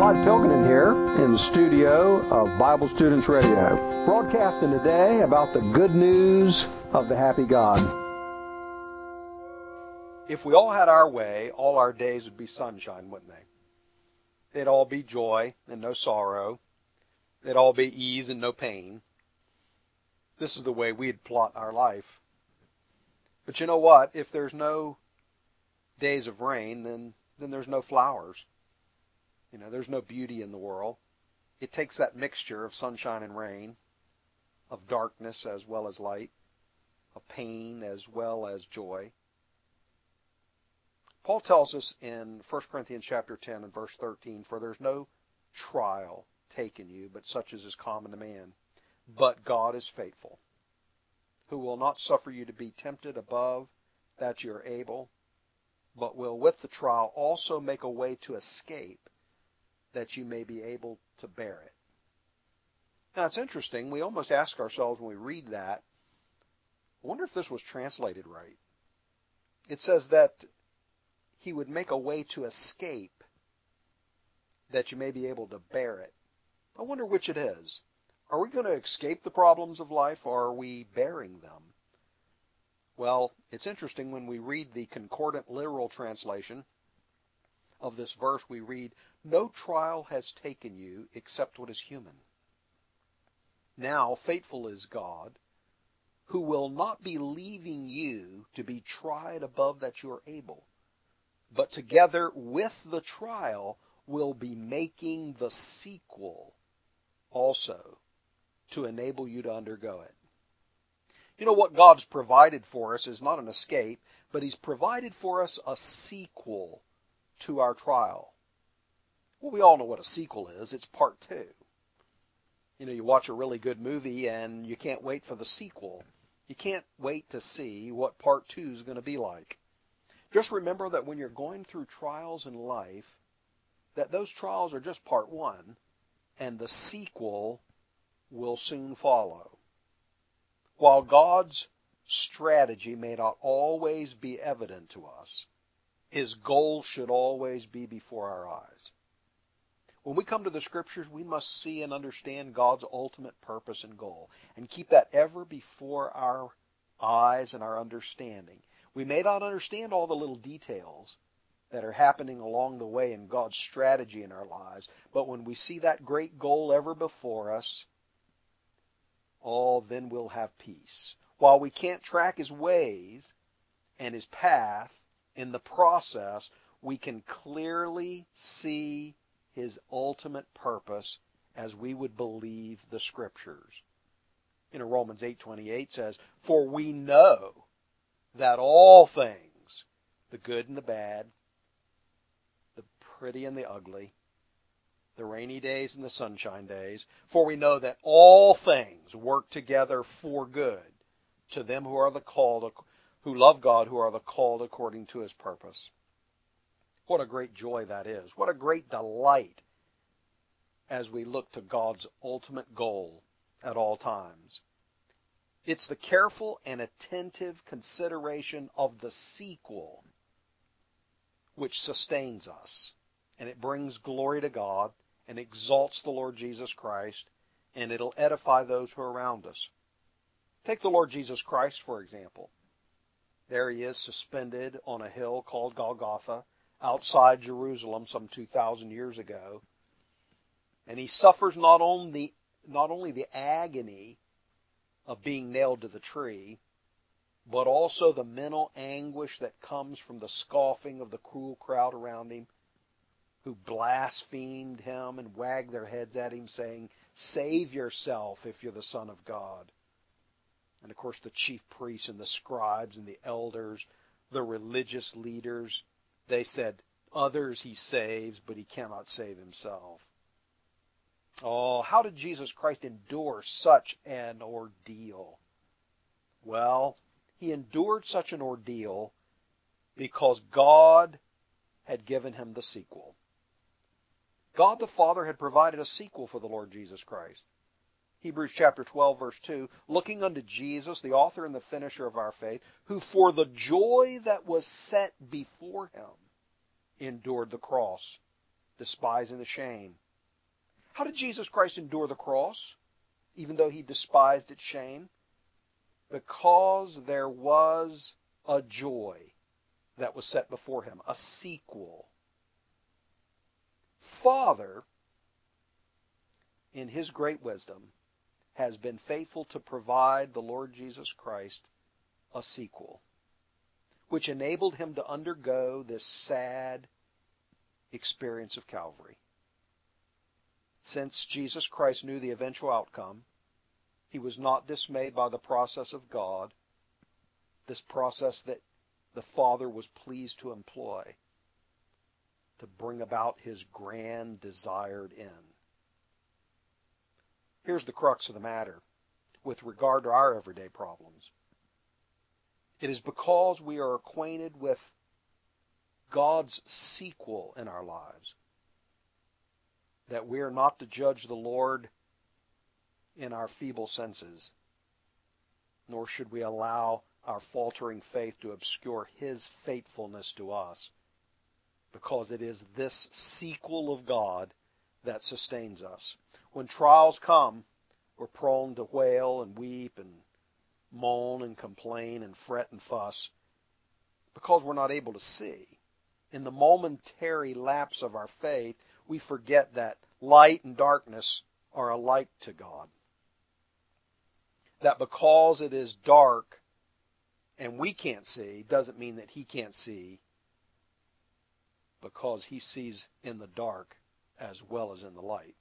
Todd Pilkington here in the studio of Bible Students Radio, broadcasting today about the good news of the happy God. If we all had our way, all our days would be sunshine, wouldn't they? They'd all be joy and no sorrow. They'd all be ease and no pain. This is the way we'd plot our life. But you know what? If there's no days of rain, then there's no flowers. There's no beauty in the world. It takes that mixture of sunshine and rain, of darkness as well as light, of pain as well as joy. Paul tells us in 1 Corinthians chapter 10 and verse 13, "For there's no trial taken you, but such as is common to man. But God is faithful, who will not suffer you to be tempted above that you are able, but will with the trial also make a way to escape, that you may be able to bear it." Now it's interesting, we almost ask ourselves when we read that, I wonder if this was translated right. It says that he would make a way to escape, that you may be able to bear it. I wonder which it is. Are we going to escape the problems of life, or are we bearing them? Well, it's interesting when we read the concordant literal translation of this verse, we read, "No trial has taken you except what is human. Now faithful is God, who will not be leaving you to be tried above that you are able, but together with the trial will be making the sequel also to enable you to undergo it." What God's provided for us is not an escape, but He's provided for us a sequel to our trial. Well, we all know what a sequel is. It's part two. You watch a really good movie and you can't wait for the sequel. You can't wait to see what part two is going to be like. Just remember that when you're going through trials in life, that those trials are just part one, and the sequel will soon follow. While God's strategy may not always be evident to us, His goal should always be before our eyes. When we come to the Scriptures, we must see and understand God's ultimate purpose and goal, and keep that ever before our eyes and our understanding. We may not understand all the little details that are happening along the way in God's strategy in our lives, but when we see that great goal ever before us, then we'll have peace. While we can't track His ways and His path, in the process, we can clearly see His ultimate purpose as we would believe the Scriptures. Romans 8:28 says, "For we know that all things, the good and the bad, the pretty and the ugly, the rainy days and the sunshine days, for we know that all things work together for good to them who are the called, who love God, who are the called according to His purpose." What a great joy that is. What a great delight as we look to God's ultimate goal at all times. It's the careful and attentive consideration of the sequel which sustains us, and it brings glory to God and exalts the Lord Jesus Christ, and it'll edify those who are around us. Take the Lord Jesus Christ, for example. There He is suspended on a hill called Golgotha outside Jerusalem some 2,000 years ago. And He suffers not only the agony of being nailed to the tree, but also the mental anguish that comes from the scoffing of the cruel crowd around Him, who blasphemed Him and wagged their heads at Him, saying, "Save yourself if you're the Son of God." And of course the chief priests and the scribes and the elders, the religious leaders, they said, "Others He saves, but He cannot save Himself." Oh, how did Jesus Christ endure such an ordeal? Well, He endured such an ordeal because God had given Him the sequel. God the Father had provided a sequel for the Lord Jesus Christ. Hebrews chapter 12, verse 2, "Looking unto Jesus, the author and the finisher of our faith, who for the joy that was set before Him endured the cross, despising the shame. How did Jesus Christ endure the cross, even though he despised its shame? Because there was a joy that was set before him, a sequel. Father, in his great wisdom, has been faithful to provide the Lord Jesus Christ a sequel, which enabled him to undergo this sad experience of Calvary. Since Jesus Christ knew the eventual outcome, he was not dismayed by the process of God, this process that the Father was pleased to employ to bring about his grand desired end. Here's the crux of the matter with regard to our everyday problems. It is because we are acquainted with God's sequel in our lives that we are not to judge the Lord in our feeble senses, nor should we allow our faltering faith to obscure his faithfulness to us, because it is this sequel of God that sustains us. When trials come, we're prone to wail and weep and moan and complain and fret and fuss because we're not able to see. In the momentary lapse of our faith, we forget that light and darkness are alike to God. That because it is dark and we can't see doesn't mean that he can't see, because he sees in the dark as well as in the light.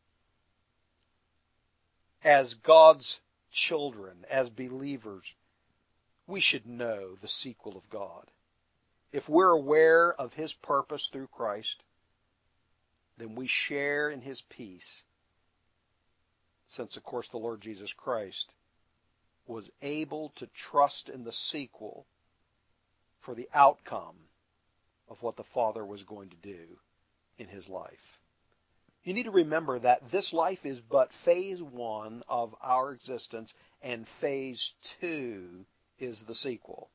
As God's children, as believers, we should know the sequel of God. If we're aware of his purpose through Christ, then we share in his peace, since, of course, the Lord Jesus Christ was able to trust in the sequel for the outcome of what the Father was going to do in his life. You need to remember that this life is but phase 1 of our existence, and phase 2 is the sequel.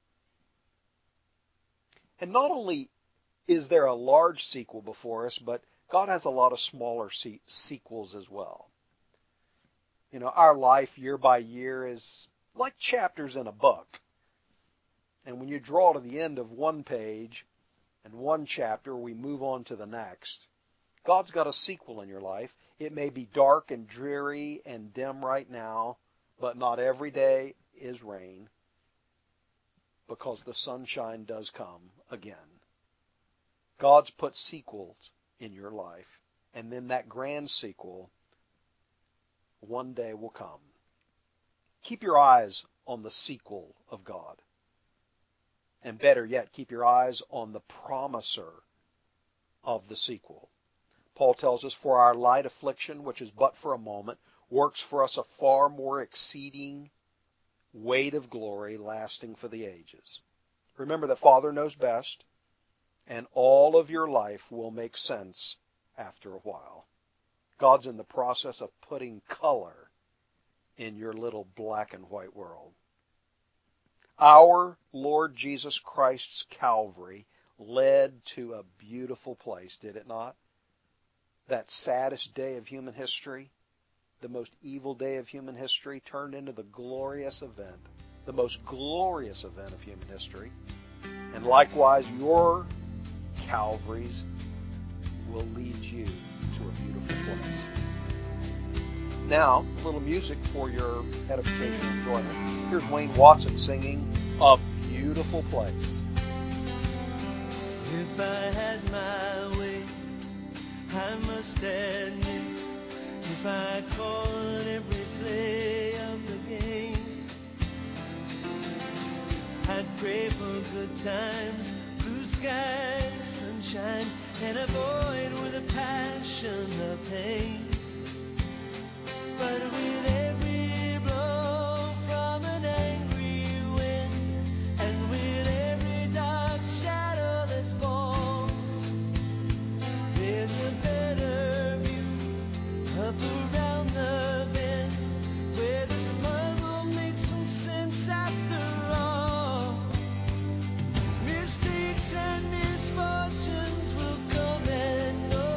And not only is there a large sequel before us, but God has a lot of smaller sequels as well. You know, our life year by year is like chapters in a book. And when you draw to the end of one page and one chapter, we move on to the next. God's got a sequel in your life. It may be dark and dreary and dim right now, but not every day is rain, because the sunshine does come again. God's put sequels in your life, and then that grand sequel one day will come. Keep your eyes on the sequel of God. And better yet, keep your eyes on the promiser of the sequel. Paul tells us, for our light affliction, which is but for a moment, works for us a far more exceeding weight of glory lasting for the ages. Remember that Father knows best, and all of your life will make sense after a while. God's in the process of putting color in your little black and white world. Our Lord Jesus Christ's Calvary led to a beautiful place, did it not? That saddest day of human history, the most evil day of human history, turned into the glorious event, the most glorious event of human history. And likewise, your Calvaries will lead you to a beautiful place. Now, a little music for your edification and enjoyment. Here's Wayne Watson singing A Beautiful Place. If I had my way, I must admit, if I caught every play of the game, I'd pray for good times, blue skies, sunshine, and avoid with a passion the pain. But with every blow from an angry wind, and with every dark shadow that falls, there's a better view up around the bend, where this puzzle makes some sense after all. Mistakes and misfortunes will come and go,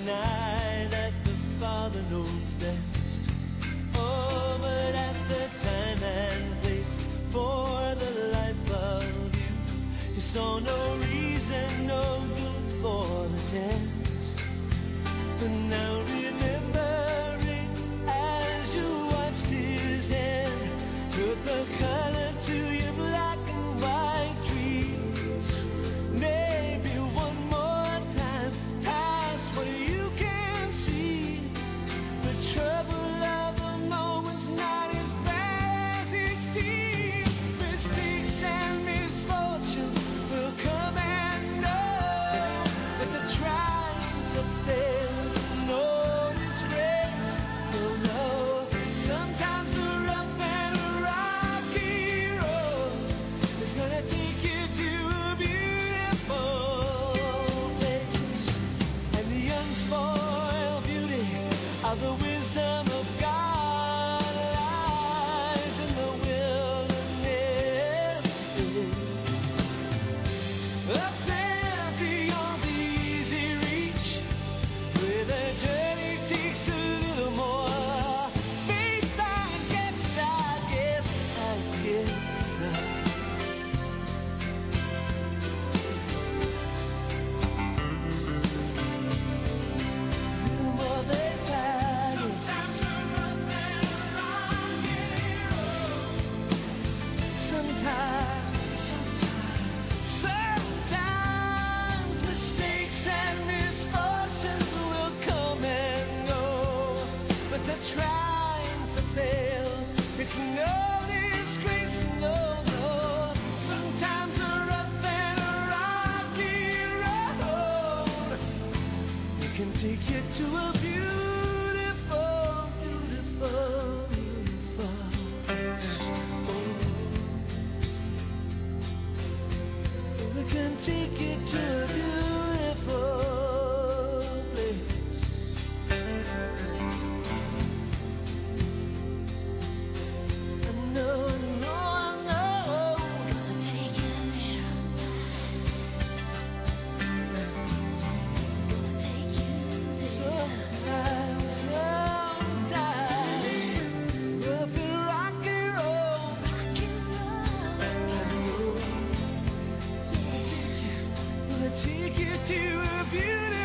deny that the Father knows best. Oh, but at the time and place for the life of you, he saw no reason, no good for the test. But now remembering as you watched his hand put the color to your black and white dreams, maybe one more time past what you can see. The trouble of the moment's not as bad as it seems. Mistakes and misfortunes will come and go, but the trying to fail's no disgrace. You'll know sometimes a rough and a rocky road is gonna take you to a beautiful place. And the unspoiled beauty of the wisdom of God lies in the wilderness. Up there beyond the easy reach, where the journey takes a little more faith, I guess. Little more they pass. Sometimes a rough and a rocky road. Sometimes mistakes and misfortunes will come and go, but to trying to fail, it's no disgrace, no. Sometimes a rough and a rocky road, it can take you to a beautiful, beautiful, beautiful place. We can take you to a beautiful place. I know, I know. Gonna take you there. Gonna take you there. Sometimes, rough and rocky road. Gonna take you to a beautiful